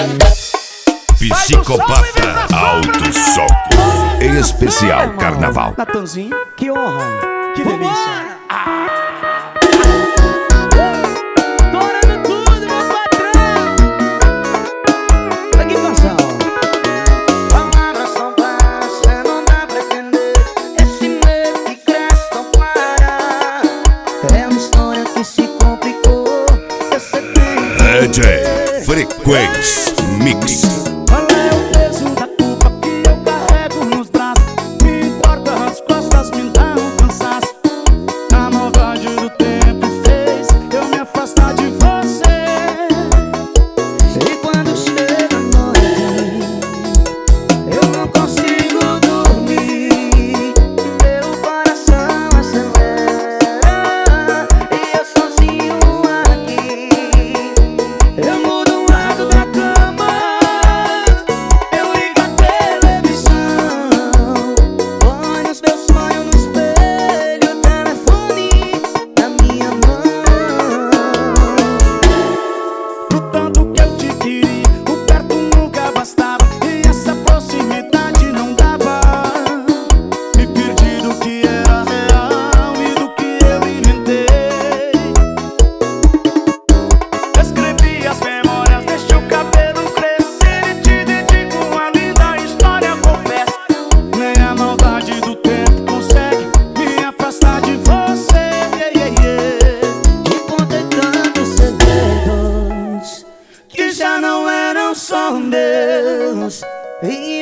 Psicopata Alto Som. Especial Carnaval. Natanzinho, que honra, que delícia. Estourando tudo, meu patrão. Olha que canção. Palavras são baixas, não dá pra entender. Esse medo que cresce não para. É uma história que se complicou. Eu sei que DJ Frequência Mix. Qual é o peso da culpa que eu carrego nos braços? Me entorta as costas, me dá um cansaço. A maldade do tempo fez eu me afastar de você. e quando chega a noite, eu não consigo dormir. Meu coração acelera e eu sozinho aqui. Eu mudo um lado da cama, eu ligo a televisão, Põe os meus sonhos no espelho, o telefone na minha mão. pro tanto que eu te queria, o perto nunca bastava e essa proximidade não dava. Me perdi do que era real e do que eu inventei. Escrevi as memórias, deixei o cabelo crescer e te dedico uma linda história, confesso. Nem a maldade do tempo consegue me afastar de você. Te contei tantos segredos Que já não eram só meus. e